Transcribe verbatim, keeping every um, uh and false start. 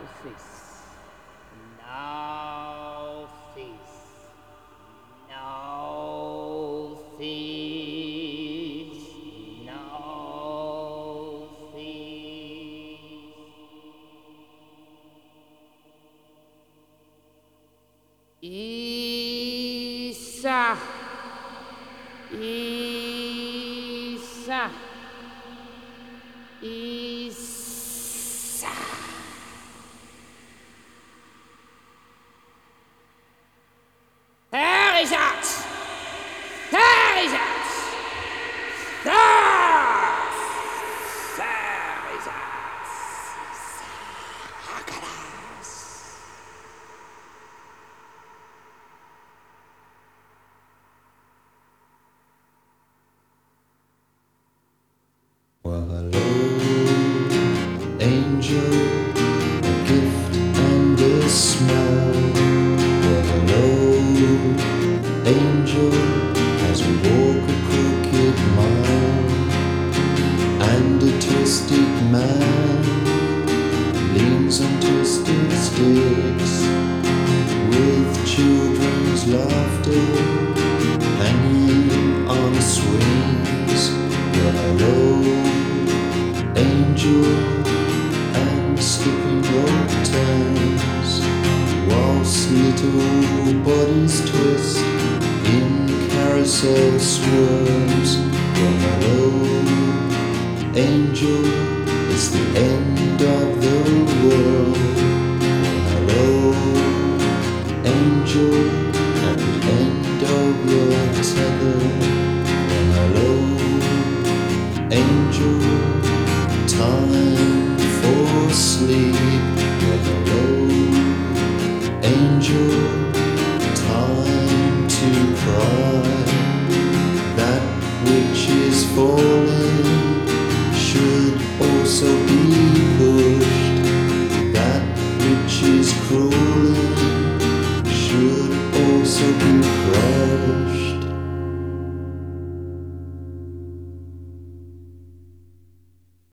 cease. Now cease. Now cease. Now cease. Isa. Isa. Isa. There is it! There is it! There! There is it! Hakadas. Well, hello, angel, a gift and a smile. Well, hello, angel, as we walk a crooked mile, and a twisted man leans on twisted sticks, with children's laughter hanging on swings. Well, hello, angel, and skipping rope turns, whilst little bodies twist in carousel swerves. Well, hello, angel, it's the end of the world. Well, hello, angel, at the end of your tether. Well, hello, angel, time for sleep. Well, hello, angel, time to cry. That which is falling should also be pushed. That which is cruel